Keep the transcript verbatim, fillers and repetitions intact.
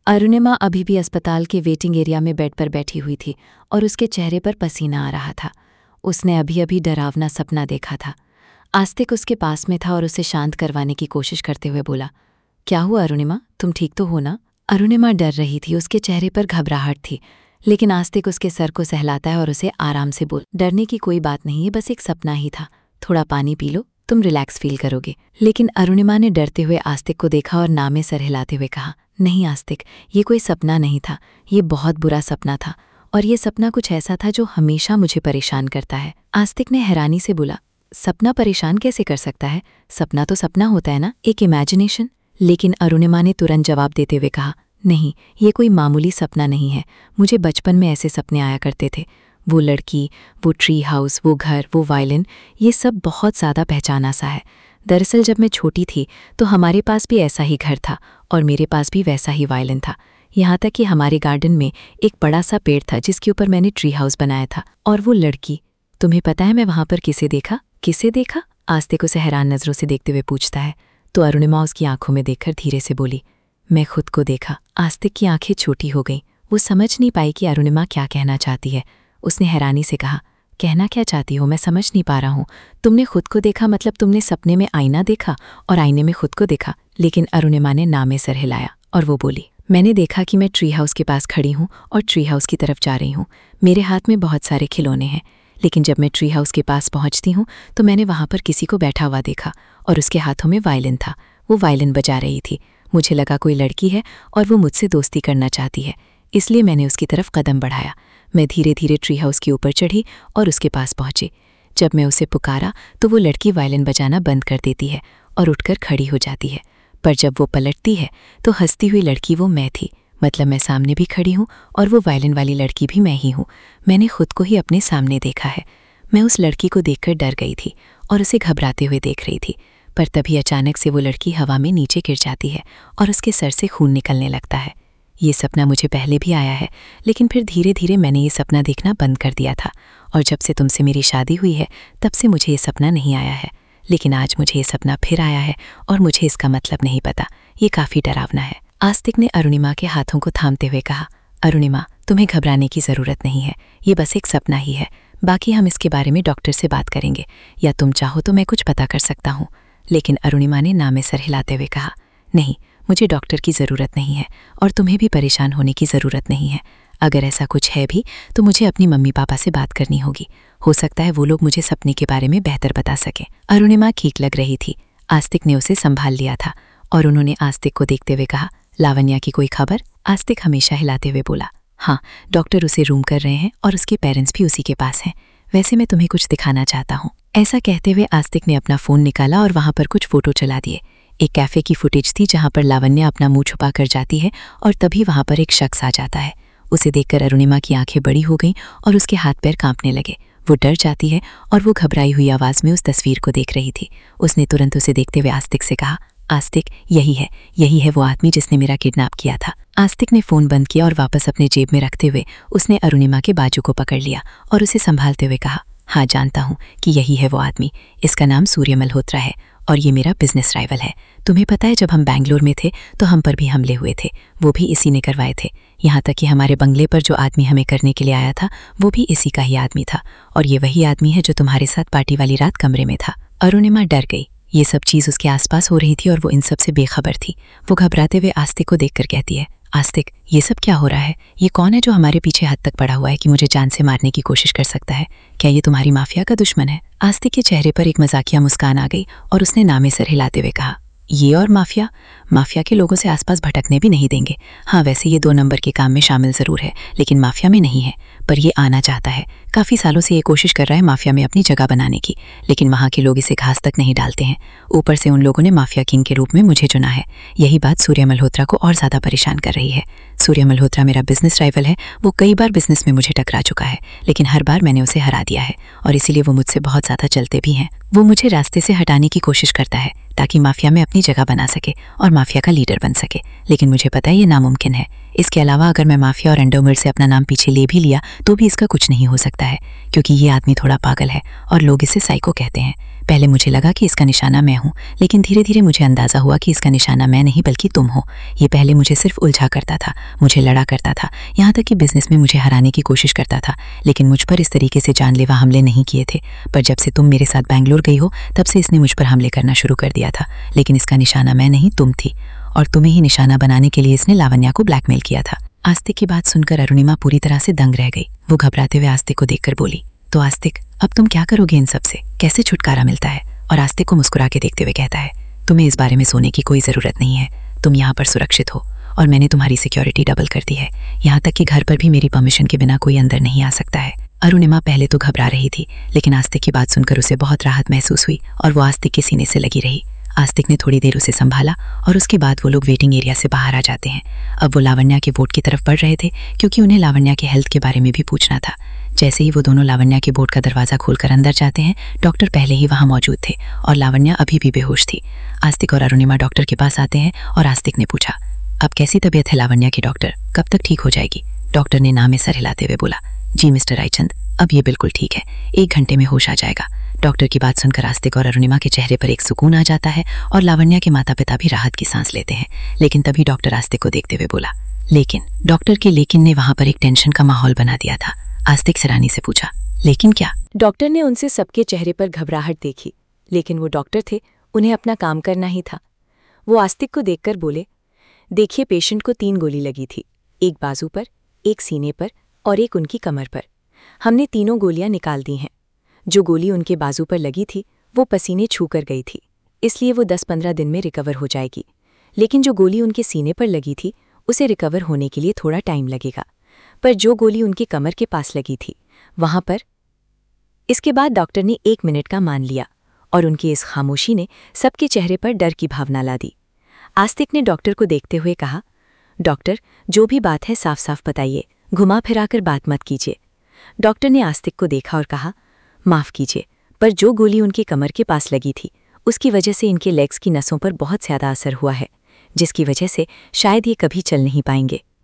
अरुणिमा अभी भी अस्पताल के वेटिंग एरिया में बेड पर बैठी हुई थी और उसके चेहरे पर पसीना आ रहा था। उसने अभी अभी डरावना सपना देखा था। आस्तिक उसके पास में था और उसे शांत करवाने की कोशिश करते हुए बोला, क्या हुआ अरुणिमा, तुम ठीक तो हो ना? अरुणिमा डर रही थी, उसके चेहरे पर घबराहट थी, लेकिन आस्तिक उसके सर को सहलाता है और उसे आराम से बोल, डरने की कोई बात नहीं है, बस एक सपना ही था, थोड़ा पानी पी लो, तुम रिलैक्स फील करोगे। लेकिन अरुणिमा ने डरते हुए आस्तिक को देखा और नाम में सर हिलाते हुए कहा, नहीं आस्तिक, ये कोई सपना नहीं था, ये बहुत बुरा सपना था, और ये सपना कुछ ऐसा था जो हमेशा मुझे परेशान करता है। आस्तिक ने हैरानी से बोला, सपना परेशान कैसे कर सकता है? सपना तो सपना होता है ना, एक इमेजिनेशन। लेकिन अरुणिमा ने तुरंत जवाब देते हुए कहा, नहीं, ये कोई मामूली सपना नहीं है, मुझे बचपन में ऐसे सपने आया करते थे। वो लड़की, वो ट्री हाउस, वो घर, वो वायलिन, ये सब बहुत ज़्यादा पहचाना सा है। दरअसल जब मैं छोटी थी तो हमारे पास भी ऐसा ही घर था और मेरे पास भी वैसा ही वायलिन था। यहाँ तक कि हमारे गार्डन में एक बड़ा सा पेड़ था जिसके ऊपर मैंने ट्री हाउस बनाया था। और वो लड़की, तुम्हें पता है मैं वहाँ पर किसे देखा? किसे देखा? आस्तिक उसे हैरान नज़रों से देखते हुए पूछता है। तो अरुणिमा उसकी आंखों में देखकर धीरे से बोली, मैं खुद को देखा। आस्तिक की आंखें छोटी हो गईं। वो समझ नहीं पाई कि अरुणिमा क्या कहना चाहती है। उसने हैरानी से कहा, कहना क्या चाहती हो, मैं समझ नहीं पा रहा हूँ। तुमने खुद को देखा मतलब तुमने सपने में आईना देखा और आईने में खुद को देखा? लेकिन अरुणिमा ने ना में सर हिलाया और वो बोली, मैंने देखा कि मैं ट्री हाउस के पास खड़ी हूँ और ट्री हाउस की तरफ जा रही हूँ। मेरे हाथ में बहुत सारे खिलौने हैं, लेकिन जब मैं ट्री हाउस के पास पहुँचती हूँ तो मैंने वहाँ पर किसी को बैठा हुआ देखा और उसके हाथों में वायलिन था। वो वायलिन बजा रही थी। मुझे लगा कोई लड़की है और वो मुझसे दोस्ती करना चाहती है, इसलिए मैंने उसकी तरफ कदम बढ़ाया। मैं धीरे धीरे ट्री हाउस के ऊपर चढ़ी और उसके पास पहुंची। जब मैं उसे पुकारा तो वो लड़की वायलिन बजाना बंद कर देती है और उठकर खड़ी हो जाती है। पर जब वो पलटती है तो हंसती हुई लड़की वो मैं थी। मतलब मैं सामने भी खड़ी हूँ और वो वायलिन वाली लड़की भी मैं ही हूँ। मैंने खुद को ही अपने सामने देखा है। मैं उस लड़की को देखकर डर गई थी और उसे घबराते हुए देख रही थी। पर तभी अचानक से वो लड़की हवा में नीचे गिर जाती है और उसके सर से खून निकलने लगता है। ये सपना मुझे पहले भी आया है, लेकिन फिर धीरे धीरे मैंने ये सपना देखना बंद कर दिया था और जब से तुमसे मेरी शादी हुई है तब से मुझे ये सपना नहीं आया है। लेकिन आज मुझे ये सपना फिर आया है और मुझे इसका मतलब नहीं पता। ये काफ़ी डरावना है। आस्तिक ने अरुणिमा के हाथों को थामते हुए कहा, अरुणिमा, तुम्हें घबराने की ज़रूरत नहीं है, ये बस एक सपना ही है। बाकी हम इसके बारे में डॉक्टर से बात करेंगे, या तुम चाहो तो मैं कुछ पता कर सकता हूँ। लेकिन अरुणिमा ने ना में सर हिलाते हुए कहा, नहीं, मुझे डॉक्टर की ज़रूरत नहीं है और तुम्हें भी परेशान होने की ज़रूरत नहीं है। अगर ऐसा कुछ है भी तो मुझे अपनी मम्मी पापा से बात करनी होगी। हो सकता है वो लोग मुझे सपने के बारे में बेहतर बता सकें। अरुणिमा ठीक लग रही थी। आस्तिक ने उसे संभाल लिया था और उन्होंने आस्तिक को देखते हुए कहा, लावण्या की कोई खबर? आस्तिक हमेशा हिलाते हुए बोला, हाँ, डॉक्टर उसे रूम कर रहे हैं और उसके पेरेंट्स भी उसी के पास हैं। वैसे मैं तुम्हें कुछ दिखाना चाहता हूँ। ऐसा कहते हुए आस्तिक ने अपना फ़ोन निकाला और वहाँ पर कुछ फ़ोटो चला दिए। एक कैफ़े की फुटेज थी जहाँ पर लावण्या अपना मुंह छुपा कर जाती है और तभी वहाँ पर एक शख्स आ जाता है। उसे देखकर अरुणिमा की आंखें बड़ी हो गईं और उसके हाथ पैर कांपने लगे। वो डर जाती है और वो घबराई हुई आवाज़ में उस तस्वीर को देख रही थी। उसने तुरंत उसे देखते हुए आस्तिक से कहा, आस्तिक, यही है यही है वो आदमी जिसने मेरा किडनैप किया था। आस्तिक ने फ़ोन बंद किया और वापस अपने जेब में रखते हुए उसने अरुणिमा के बाजू को पकड़ लिया और उसे संभालते हुए कहा, हाँ, जानता हूँ कि यही है वो आदमी। इसका नाम सूर्य मल्होत्रा है और ये मेरा बिजनेस राइवल है। तुम्हें पता है जब हम बेंगलोर में थे तो हम पर भी हमले हुए थे, वो भी इसी ने करवाए थे। यहाँ तक कि हमारे बंगले पर जो आदमी हमें करने के लिए आया था वो भी इसी का ही आदमी था और ये वही आदमी है जो तुम्हारे साथ पार्टी वाली रात कमरे में था। अरुणिमा डर गई। ये सब चीज़ उसके आसपास हो रही थी और वो इन सब से बेखबर थी। वो घबराते हुए आस्तिक को देखकर कहती है, आस्तिक, ये सब क्या हो रहा है? ये कौन है जो हमारे पीछे हद तक पड़ा हुआ है कि मुझे जान से मारने की कोशिश कर सकता है? क्या ये तुम्हारी माफिया का दुश्मन है? आस्तिक के चेहरे पर एक मजाकिया मुस्कान आ गई और उसने नामे सर हिलाते हुए कहा, ये और माफिया? माफिया के लोगों से आसपास भटकने भी नहीं देंगे। हाँ, वैसे ये दो नंबर के काम में शामिल ज़रूर है, लेकिन माफिया में नहीं है। पर ये आना चाहता है। काफ़ी सालों से ये कोशिश कर रहा है माफिया में अपनी जगह बनाने की, लेकिन वहाँ के लोग इसे घास तक नहीं डालते हैं। ऊपर से उन लोगों ने माफिया किंग के रूप में मुझे चुना है। यही बात सूर्य मल्होत्रा को और ज़्यादा परेशान कर रही है। सूर्य मल्होत्रा मेरा बिजनेस राइवल है। वो कई बार बिजनेस में मुझे टकरा चुका है, लेकिन हर बार मैंने उसे हरा दिया है और इसीलिए वो मुझसे बहुत ज़्यादा चलते भी हैं। वो मुझे रास्ते से हटाने की कोशिश करता है ताकि माफिया में अपनी जगह बना सके और माफिया का लीडर बन सके, लेकिन मुझे पता है ये नामुमकिन है। इसके अलावा अगर मैं माफिया और अंडरवर्ल्ड से अपना नाम पीछे ले भी लिया तो भी इसका कुछ नहीं हो सकता है, क्योंकि ये आदमी थोड़ा पागल है और लोग इसे साइको कहते हैं। पहले मुझे लगा कि इसका निशाना मैं हूँ, लेकिन धीरे धीरे मुझे अंदाज़ा हुआ कि इसका निशाना मैं नहीं बल्कि तुम हो। ये पहले मुझे सिर्फ उलझा करता था, मुझे लड़ा करता था, यहाँ तक कि बिजनेस में मुझे हराने की कोशिश करता था, लेकिन मुझ पर इस तरीके से जानलेवा हमले नहीं किए थे। पर जब से तुम मेरे साथ बैंगलोर गई हो तब से इसने मुझ पर हमले करना शुरू कर दिया था। लेकिन इसका निशाना मैं नहीं, तुम थी, और तुम्हें ही निशाना बनाने के लिए इसने लावण्या को ब्लैकमेल किया था। आस्तिक की बात सुनकर अरुणिमा पूरी तरह से दंग रह गई। वो घबराते हुए आस्तिक को देखकर बोली, तो आस्तिक, अब तुम क्या करोगे इन सब से? कैसे छुटकारा मिलता है? और आस्तिक को मुस्कुरा के देखते हुए कहता है, तुम्हें इस बारे में सोने की कोई ज़रूरत नहीं है। तुम यहाँ पर सुरक्षित हो और मैंने तुम्हारी सिक्योरिटी डबल कर दी है। यहाँ तक कि घर पर भी मेरी परमिशन के बिना कोई अंदर नहीं आ सकता है। अरुणिमा पहले तो घबरा रही थी, लेकिन आस्तिक की बात सुनकर उसे बहुत राहत महसूस हुई और वो आस्तिक के सीने से लगी रही। आस्तिक ने थोड़ी देर उसे संभाला और उसके बाद वो लोग वेटिंग एरिया से बाहर आ जाते हैं। अब वो लावण्या के बोर्ड की तरफ बढ़ रहे थे, क्योंकि उन्हें लावण्या के हेल्थ के बारे में भी पूछना था। जैसे ही वो दोनों लावण्या के बोर्ड का दरवाज़ा खोलकर अंदर जाते हैं, डॉक्टर पहले ही वहाँ मौजूद थे और लावण्या अभी भी बेहोश थी। आस्तिक और अरुणिमा डॉक्टर के पास आते हैं और आस्तिक ने पूछा, अब कैसी तबीयत है लावण्या की डॉक्टर? कब तक ठीक हो जाएगी? डॉक्टर ने नाम में सर हिलाते हुए बोला, जी मिस्टर रायचंद, अब ये बिल्कुल ठीक है, एक घंटे में होश आ जाएगा। डॉक्टर की बात सुनकर आस्तिक और अरुणिमा के चेहरे पर एक सुकून आ जाता है और लावण्या के माता पिता भी राहत की सांस लेते हैं। लेकिन तभी डॉक्टर आस्तिक को देखते हुए बोला, लेकिन डॉक्टर के लेकिन ने वहां पर एक टेंशन का माहौल बना दिया था। आस्तिक सरानी से पूछा, लेकिन क्या? डॉक्टर ने उनसे सबके चेहरे पर घबराहट देखी, लेकिन वो डॉक्टर थे, उन्हें अपना काम करना ही था। वो आस्तिक को देखकर बोले, देखिए, पेशेंट को तीन गोली लगी थी, एक बाजू पर, एक सीने पर और एक उनकी कमर पर। हमने तीनों गोलियां निकाल दी हैं। जो गोली उनके बाजू पर लगी थी वो पसीने छू कर गई थी, इसलिए वो दस पंद्रह दिन में रिकवर हो जाएगी। लेकिन जो गोली उनके सीने पर लगी थी उसे रिकवर होने के लिए थोड़ा टाइम लगेगा। पर जो गोली उनकी कमर के पास लगी थी वहां पर। इसके बाद डॉक्टर ने एक मिनट का मान लिया और उनकी इस खामोशी ने सबके चेहरे पर डर की भावना ला दी। आस्तिक ने डॉक्टर को देखते हुए कहा, डॉक्टर, जो भी बात है साफ साफ बताइए, घुमा फिराकर बात मत कीजिए। डॉक्टर ने आस्तिक को देखा और कहा, माफ़ कीजिए, पर जो गोली उनकी कमर के पास लगी थी उसकी वजह से इनके लेग्स की नसों पर बहुत ज़्यादा असर हुआ है, जिसकी वजह से शायद ये कभी चल नहीं पाएंगे।